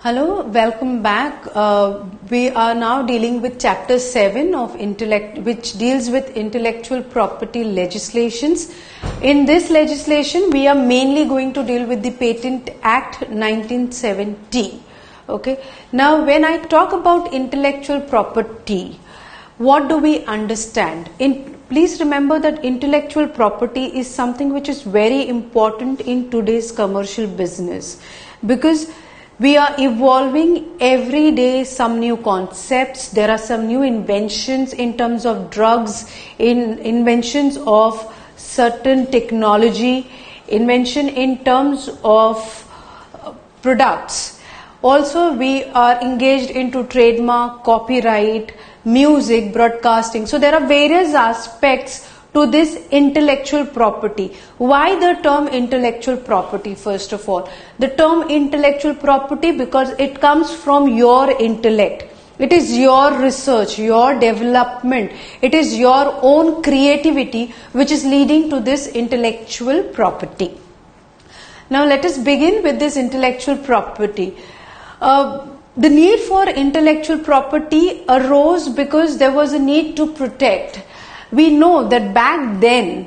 Hello, welcome back. We are now dealing with chapter 7 of intellect, which deals with intellectual property legislations. In this legislation, we are mainly going to deal with the Patent Act 1970. Okay. Now, when I talk about intellectual property, what do we understand? Please remember that intellectual property is something which is very important in today's commercial business, because we are evolving every day some new concepts. There are some new inventions in terms of drugs, inventions of certain technology, invention in terms of products. Also, we are engaged into trademark, copyright, music, broadcasting. So there are various aspects to this intellectual property. Why the term intellectual property? First of all, the term intellectual property because it comes from your intellect. It is your research, your development. It is your own creativity which is leading to this intellectual property. Now let us begin with this intellectual property. The need for intellectual property arose because there was a need to protect. We know that back then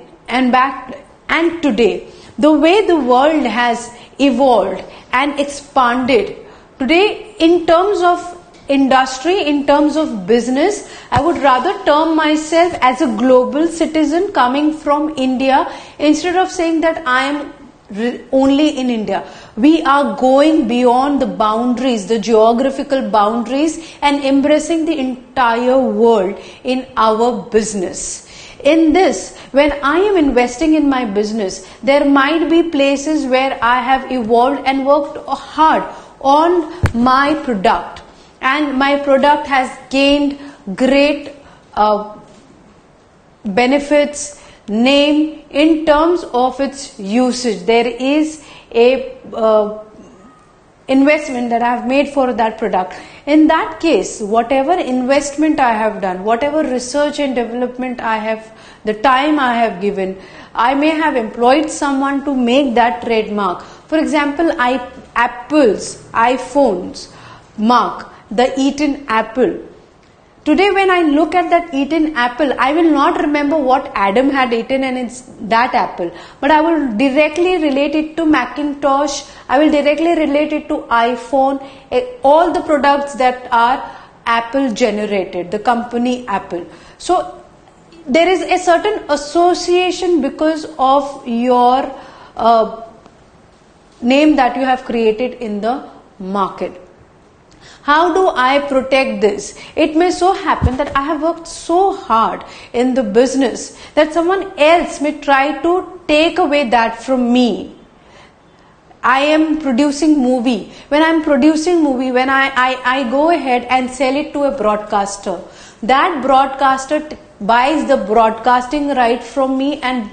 and today, the way the world has evolved and expanded, today in terms of industry, in terms of business, I would rather term myself as a global citizen coming from India instead of saying that I am only in India. We are going beyond the boundaries, the geographical boundaries, and embracing the entire world in our business. In this, when I am investing in my business, there might be places where I have evolved and worked hard on my product, and my product has gained great benefits, name in terms of its usage. There is a investment that I have made for that product. In that case, whatever investment I have done, whatever research and development I have, the time I have given, I may have employed someone to make that trademark. For example, Apple's iPhones mark, the Eaten apple. Today when I look at that eaten apple, I will not remember what Adam had eaten and it's that apple. But I will directly relate it to Macintosh, I will directly relate it to iPhone, all the products that are Apple generated, the company Apple. So there is a certain association because of your name that you have created in the market. How do I protect this? It may so happen that I have worked so hard in the business that someone else may try to take away that from me. I am producing movie. When I am producing movie, when I go ahead and sell it to a broadcaster, that broadcaster buys the broadcasting right from me and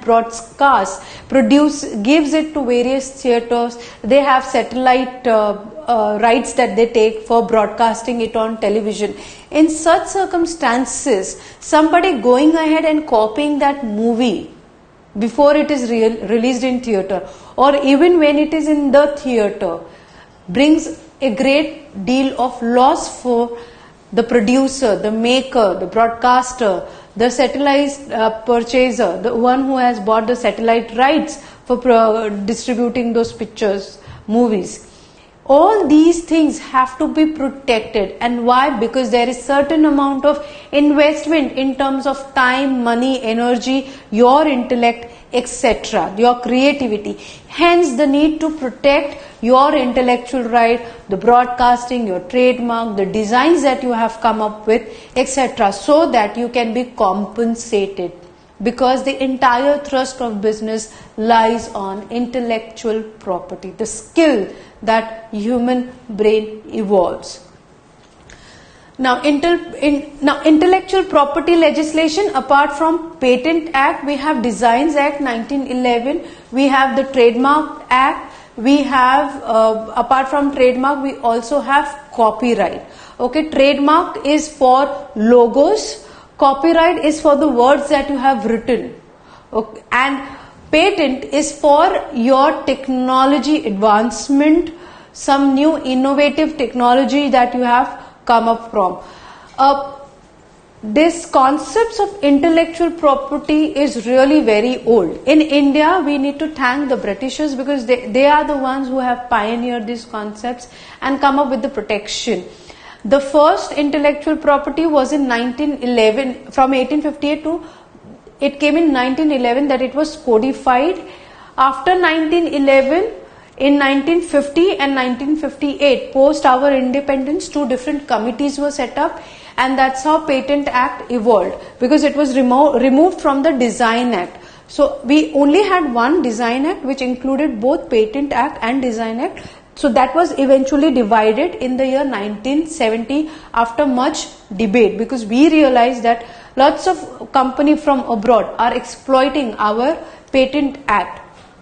gives it to various theaters. They have satellite rights that they take for broadcasting it on television. In such circumstances, somebody going ahead and copying that movie before it is released in theater, or even when it is in the theater, brings a great deal of loss for the producer, the maker, the broadcaster, the satellite purchaser, the one who has bought the satellite rights for distributing those pictures, movies. All these things have to be protected. And why? Because there is certain amount of investment in terms of time, money, energy, your intellect, etc., your creativity. Hence the need to protect your intellectual right, the broadcasting, your trademark, the designs that you have come up with, etc., so that you can be compensated. Because the entire thrust of business lies on intellectual property, the skill that human brain evolves. Now, intellectual property legislation, apart from Patent Act, we have Designs Act 1911, we have the Trademark Act, we have, apart from trademark, we also have copyright. Okay, trademark is for logos, copyright is for the words that you have written. Okay, and patent is for your technology advancement, some new innovative technology that you have come up from. This concepts of intellectual property is really very old. In India, we need to thank the Britishers because they are the ones who have pioneered these concepts and come up with the protection. The first intellectual property was in 1911, from 1858 to, it came in 1911 that it was codified. After 1911, in 1950 and 1958, post our independence, two different committees were set up, and that's how Patent Act evolved, because it was removed from the Design Act. So we only had one Design Act which included both Patent Act and Design Act. So that was eventually divided in the year 1970 after much debate, because we realized that lots of companies from abroad are exploiting our Patent Act.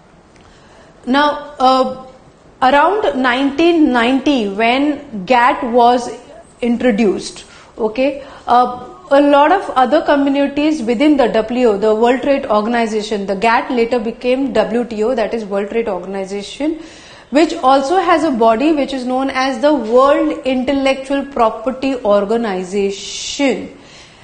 Now, around 1990, when GATT was introduced, okay, a lot of other communities within the WTO, the World Trade Organization, the GATT later became WTO, that is World Trade Organization, which also has a body which is known as the World Intellectual Property Organization.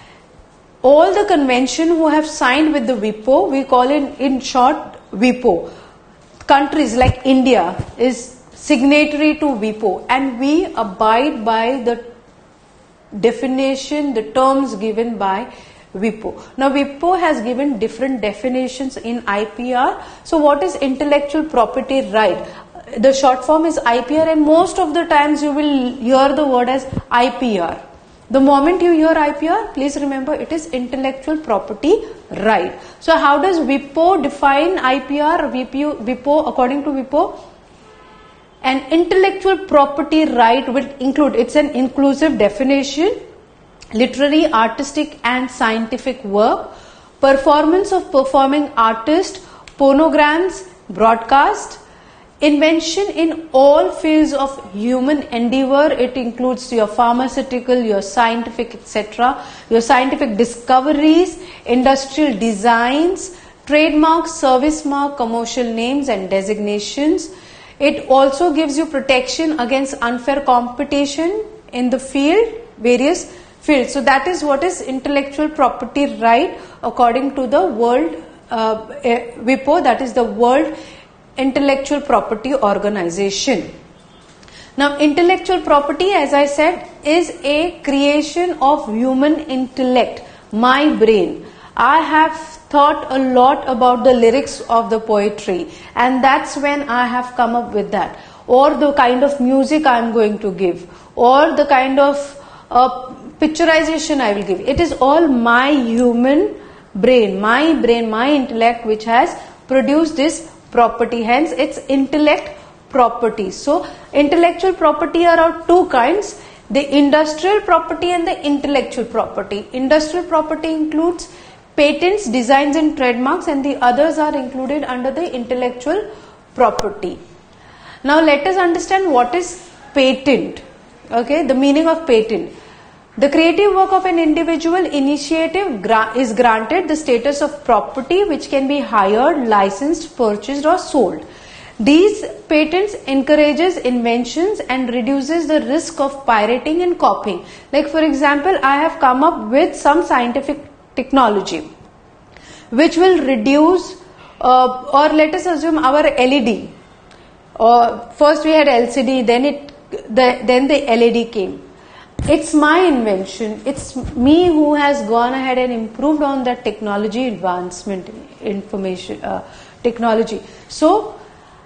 All the convention who have signed with the WIPO, we call it in short WIPO. Countries like India is signatory to WIPO, and we abide by the definition, the terms given by WIPO. Now WIPO has given different definitions in IPR. So what is intellectual property right? The short form is IPR, and most of the times you will hear the word as IPR. The moment you hear IPR, please remember it is intellectual property right. So how does WIPO define IPR? WIPO, according to WIPO, an intellectual property right will include, it's an inclusive definition, literary, artistic and scientific work, performance of performing artist, phonograms, broadcast, invention in all fields of human endeavor. It includes your pharmaceutical, your scientific, etc., your scientific discoveries, industrial designs, trademarks, service mark, commercial names and designations. It also gives you protection against unfair competition in the field, various fields. So that is what is intellectual property right according to the World WIPO, that is the World Intellectual Property Organization. Now intellectual property, as I said, is a creation of human intellect, my brain. I have thought a lot about the lyrics of the poetry, and that's when I have come up with that, or the kind of music I am going to give, or the kind of picturization I will give. It is all my human brain, my intellect, which has produced this property. Hence it's intellect property. So intellectual property are of two kinds, the industrial property and the intellectual property. Industrial property includes patents, designs and trademarks, and the others are included under the intellectual property. Now let us understand what is patent. Okay, the meaning of patent. The creative work of an individual initiative is granted the status of property which can be hired, licensed, purchased or sold. These patents encourages inventions and reduces the risk of pirating and copying. Like for example, I have come up with some scientific technology which will reduce or let us assume our LED. First we had LCD, then the LED came. It's my invention. It's me who has gone ahead and improved on that technology advancement, technology. So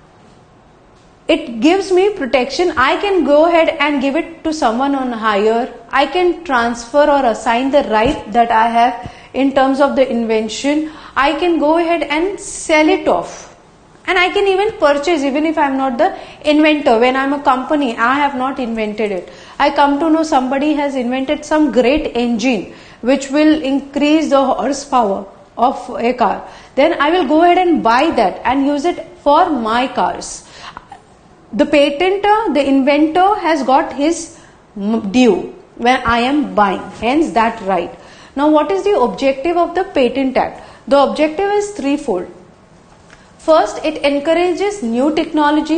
it gives me protection. I can go ahead and give it to someone on hire. I can transfer or assign the right that I have in terms of the invention. I can go ahead and sell it off. And I can even purchase, even if I am not the inventor. When I am a company, I have not invented it. I come to know somebody has invented some great engine which will increase the horsepower of a car. Then I will go ahead and buy that and use it for my cars. The patenter, the inventor has got his due when I am buying. Hence that right. Now what is the objective of the Patent Act? The objective is threefold. First, it encourages new technology.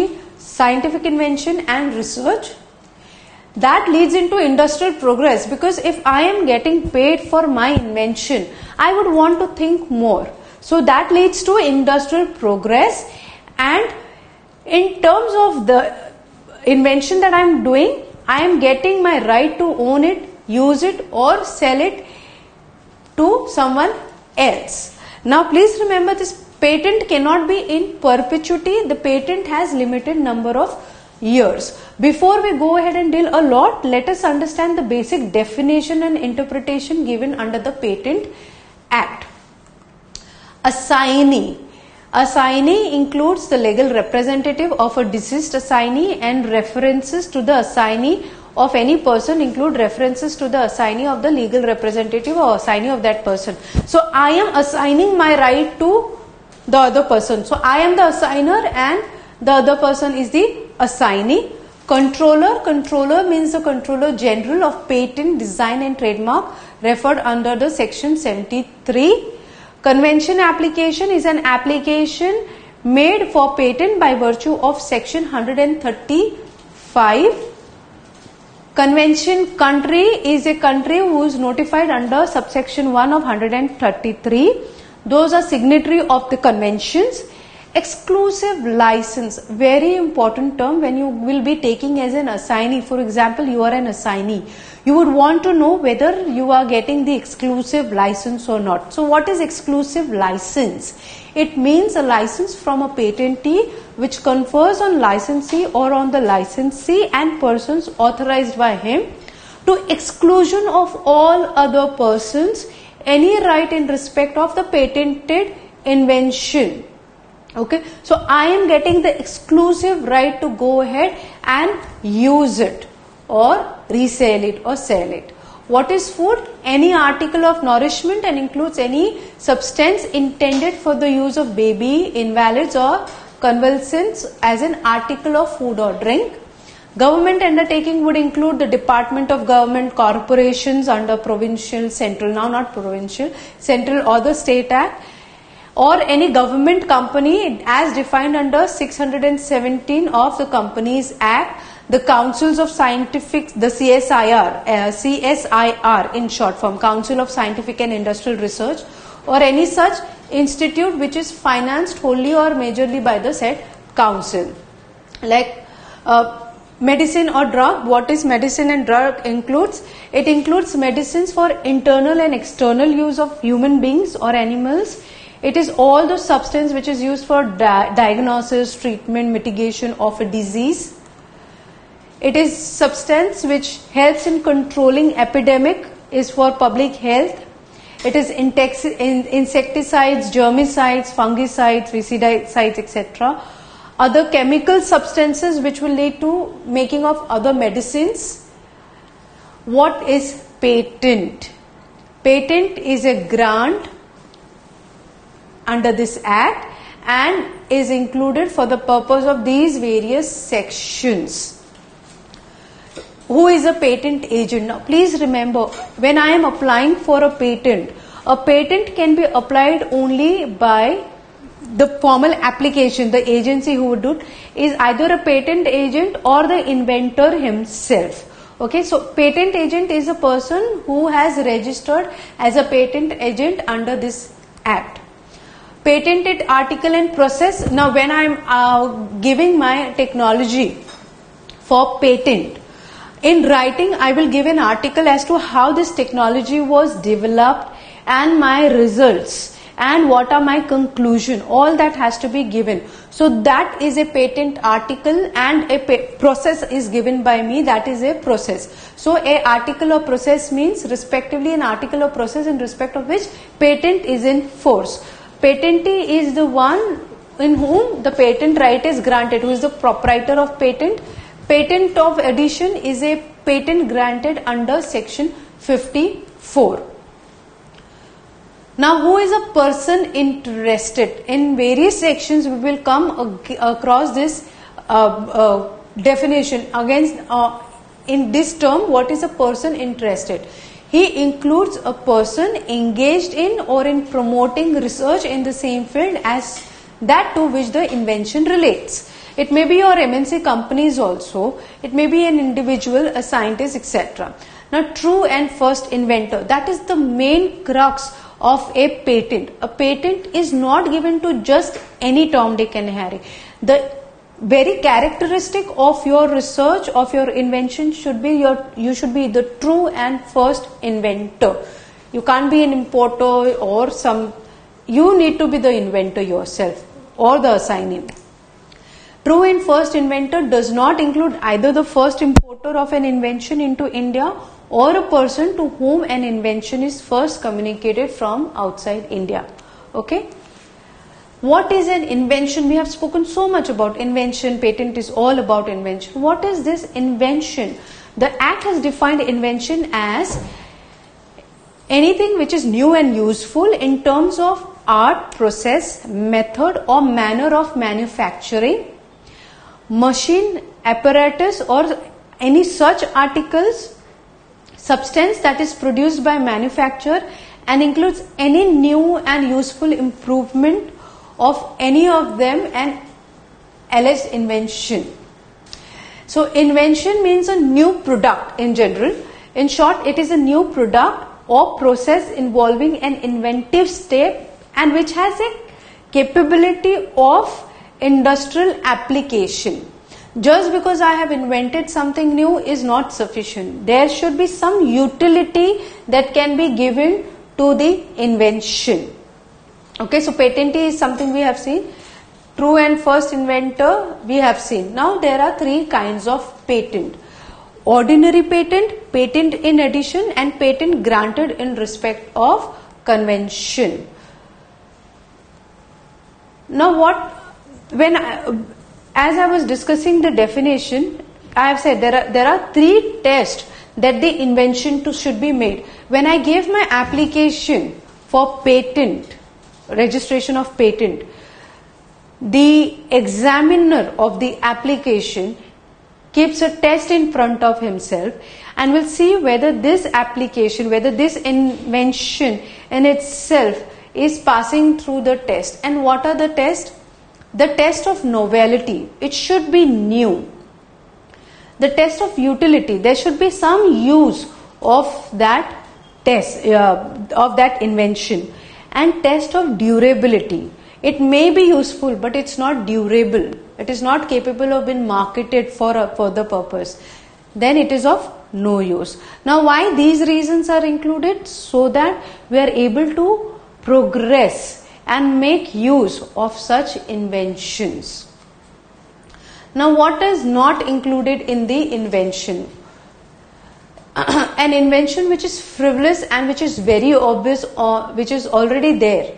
scientific invention and research. That leads into industrial progress, because if I am getting paid for my invention, I would want to think more. So that leads to industrial progress, and in terms of the invention that I am doing, I am getting my right to own it, use it or sell it to someone else. Now please remember, this patent cannot be in perpetuity. The patent has limited number of years. Before we go ahead and deal a lot, let us understand the basic definition and interpretation given under the Patent Act. Assignee. Assignee includes the legal representative of a deceased assignee, and references to the assignee of any person include references to the assignee of the legal representative or assignee of that person. So I am assigning my right to the other person. So I am the assigner and the other person is the assignee. Controller. Controller means the Controller General of Patent, Design and Trademark, referred under the section 73. Convention application is an application made for patent by virtue of section 135. Convention country is a country who is notified under subsection 1 of 133. Those are signatory of the conventions. Exclusive license, very important term when you will be taking as an assignee. For example, you are an assignee. You would want to know whether you are getting the exclusive license or not. So what is exclusive license? It means a license from a patentee which confers on licensee or on the licensee and persons authorized by him, to exclusion of all other persons, any right in respect of the patented invention. Okay, so I am getting the exclusive right to go ahead and use it or resell it or sell it. What is food? Any article of nourishment and includes any substance intended for the use of baby, invalids or convalescents as an article of food or drink. Government undertaking would include the Department of Government, corporations under provincial, central, now not provincial, central or the state act, or any government company as defined under 617 of the Companies Act, the Councils of Scientific, the CSIR in short form, Council of Scientific and Industrial Research, or any such institute which is financed wholly or majorly by the said council. Like medicine or drug. What is medicine and drug includes? It includes medicines for internal and external use of human beings or animals. It is all the substance which is used for diagnosis, treatment, mitigation of a disease. It is substance which helps in controlling epidemic, is for public health. It is insecticides, germicides, fungicides, weedicides, etc. Other chemical substances which will lead to making of other medicines. What is patent? Patent is a grant under this act and is included for the purpose of these various sections. Who is a patent agent? Now please remember, when I am applying for a patent can be applied only by the formal application. The agency who would do it is either a patent agent or the inventor himself. Okay, so patent agent is a person who has registered as a patent agent under this act. Patented article and process. Now when I am giving my technology for patent, in writing I will give an article as to how this technology was developed and my results and what are my conclusion. All that has to be given. So that is a patent article, and a process is given by me, that is a process. So a article or process means respectively an article or process in respect of which patent is in force. Patentee is the one in whom the patent right is granted, who is the proprietor of patent. Patent of addition is a patent granted under section 54. Now, who is a person interested? In various sections we will come across this definition. Against in this term, what is a person interested? He includes a person engaged in or in promoting research in the same field as that to which the invention relates. It may be your MNC companies also, it may be an individual, a scientist, etc. Now, true and first inventor, that is the main crux of a patent. A patent is not given to just any Tom, Dick and Harry. The very characteristic of your research, of your invention should be you should be the true and first inventor. You can't be an importer or you need to be the inventor yourself or the assignee. True and first inventor does not include either the first importer of an invention into India or a person to whom an invention is first communicated from outside India. Okay? What is an invention? We have spoken so much about invention. Patent is all about invention. What is this invention? The Act has defined invention as anything which is new and useful in terms of art, process, method or manner of manufacturing, machine, apparatus or any such articles, substance that is produced by manufacturer and includes any new and useful improvement of any of them and alleged invention. So invention means a new product in general. In short, it is a new product or process involving an inventive step and which has a capability of industrial application. Just because I have invented something new is not sufficient. There should be some utility that can be given to the invention. Okay, so patentee is something we have seen. True and first inventor we have seen. Now there are three kinds of patent. Ordinary patent, patent in addition and patent granted in respect of convention. Now as I was discussing the definition, I have said there are three tests that the invention should be made. When I gave my application for patent, registration of patent, the examiner of the application keeps a test in front of himself and will see whether this application, whether this invention in itself is passing through the test. And what are the tests? The test of novelty, it should be new. The test of utility, there should be some use of that test, of that invention. And test of durability, it may be useful but it's not durable. It is not capable of being marketed for a further purpose. Then it is of no use. Now why these reasons are included? So that we are able to progress and make use of such inventions. Now what is not included in the invention? An invention which is frivolous and which is very obvious or which is already there.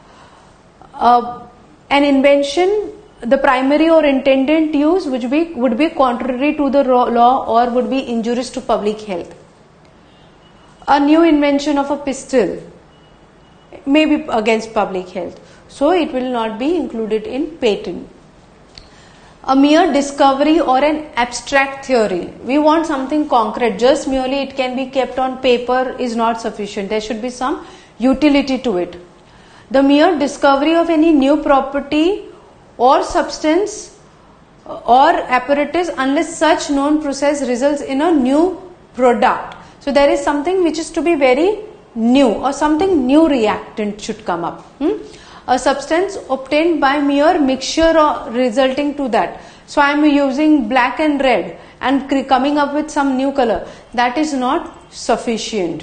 An invention, the primary or intended use would be contrary to the law or would be injurious to public health. A new invention of a pistol may be against public health. So it will not be included in patent. A mere discovery or an abstract theory. We want something concrete. Just merely it can be kept on paper is not sufficient. There should be some utility to it. The mere discovery of any new property or substance or apparatus unless such known process results in a new product. So there is something which is to be very new or something new reactant should come up. A substance obtained by mere mixture or resulting to that. So I am using black and red and coming up with some new color. That is not sufficient.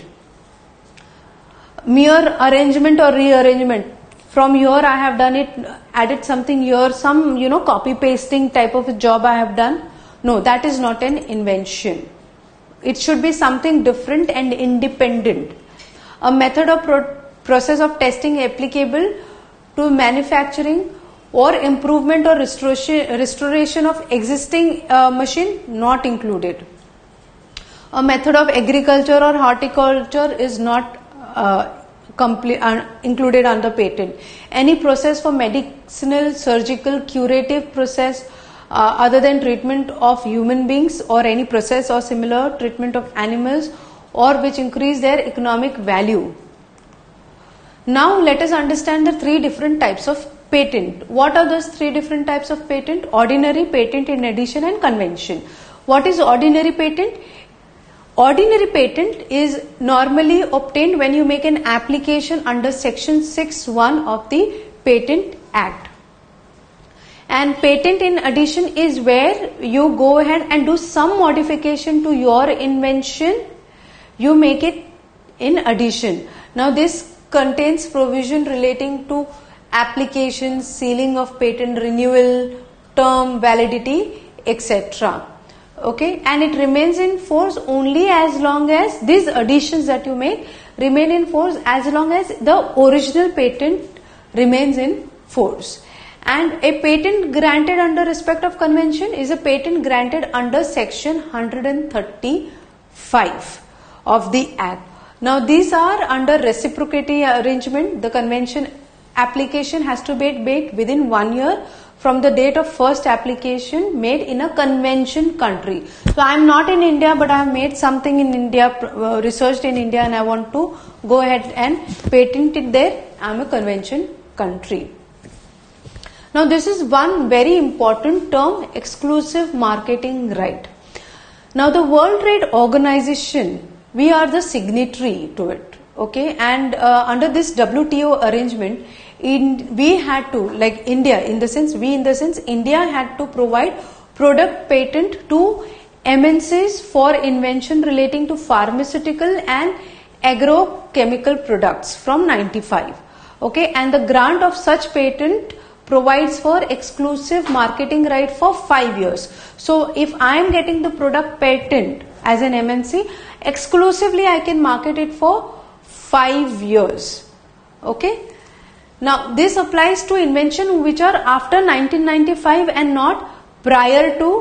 Mere arrangement or rearrangement. From here I have done it, added something here, some copy pasting type of a job I have done. No, that is not an invention. It should be something different and independent. A method or process of testing applicable to manufacturing or improvement or restoration of existing machine not included. A method of agriculture or horticulture is not included under patent. Any process for medicinal, surgical, curative process other than treatment of human beings or any process or similar treatment of animals or which increase their economic value. Now let us understand the three different types of patent. What are those three different types of patent? Ordinary, patent in addition, and convention. What is ordinary patent? Ordinary patent is normally obtained when you make an application under section 6(1) of the Patent Act. And patent in addition is where you go ahead and do some modification to your invention. You make it in addition. Now this contains provision relating to application, sealing of patent, renewal, term, validity, etc. Okay, and it remains in force only as long as these additions that you make remain in force as long as the original patent remains in force. And a patent granted under respect of convention is a patent granted under section 135 of the Act. Now these are under reciprocity arrangement. The convention application has to be made within 1 year from the date of first application made in a convention country. So I am not in India, but I have made something in India, researched in India, and I want to go ahead and patent it there. I am a convention country. Now this is one very important term, exclusive marketing right. Now the World Trade Organization, we are the signatory to it. Okay, and under this WTO arrangement, we had to, like India, India had to provide product patent to MNCs for invention relating to pharmaceutical and agrochemical products from 95. Okay, and the grant of such patent provides for exclusive marketing right for 5 years. So if I am getting the product patent as an MNC, exclusively I can market it for 5 years. Okay. Now this applies to invention which are after 1995 and not prior to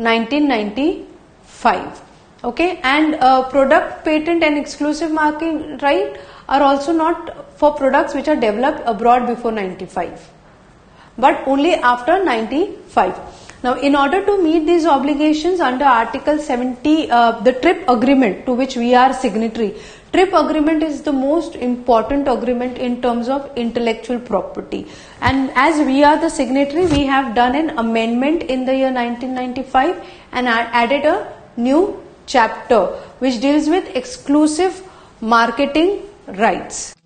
1995. Okay, and product patent and exclusive marketing right are also not for products which are developed abroad before 95, but only after 95. Now in order to meet these obligations under Article 70, the TRIP agreement to which we are signatory. TRIP agreement is the most important agreement in terms of intellectual property, and as we are the signatory, we have done an amendment in the year 1995 and added a new chapter which deals with exclusive marketing rights.